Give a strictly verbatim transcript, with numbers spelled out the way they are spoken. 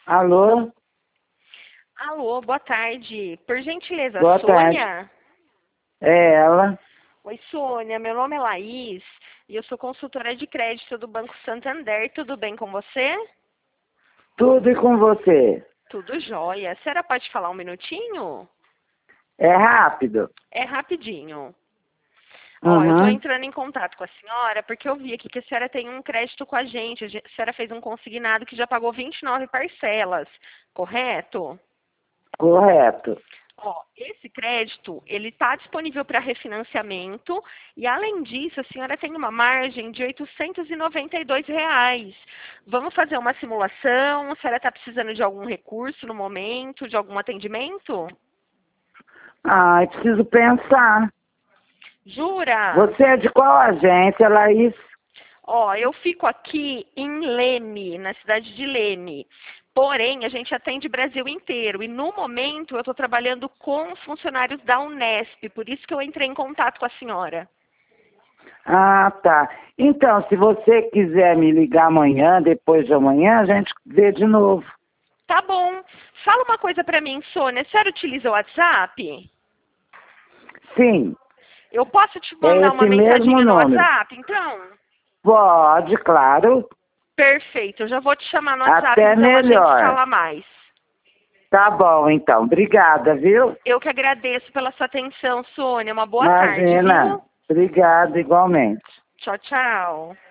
Alô? Alô, boa tarde. Por gentileza, Boa Sônia? tarde. É ela? Oi, Sônia. Meu nome é Laís e eu sou consultora de crédito do Banco Santander. Tudo bem com você? Tudo e com você? Tudo jóia. A senhora pode falar um minutinho? É rápido? É rapidinho. Ó, eu estou Uhum. entrando em contato com a senhora porque eu vi aqui que a senhora tem um crédito com a gente. A senhora fez um consignado que já pagou vinte e nove parcelas, correto? Correto. Ó, esse crédito, ele está disponível para refinanciamento e, além disso, a senhora tem uma margem de oitocentos e noventa e dois reais. Vamos fazer uma simulação? A senhora está precisando de algum recurso no momento, de algum atendimento? Ai, preciso pensar. Jura? Você é de qual agência, Laís? Ó, eu fico aqui em Leme, na cidade de Leme. Porém, a gente atende Brasil inteiro. E no momento eu estou trabalhando com funcionários da Unesp, por isso que eu entrei em contato com a senhora. Ah, tá. Então, se você quiser me ligar amanhã, depois de amanhã, a gente vê de novo. Tá bom. Fala uma coisa pra mim, Sônia. A senhora utiliza o WhatsApp? Sim, Eu posso te é mandar uma esse mesmo mensaginha no número. WhatsApp, então? Pode, claro. Perfeito. Eu já vou te chamar no WhatsApp, Até então a gente melhor. fala mais. Tá bom, então. Obrigada, viu? Eu que agradeço pela sua atenção, Sônia. Uma boa tarde, Imagina. viu? Obrigada igualmente. Tchau, tchau.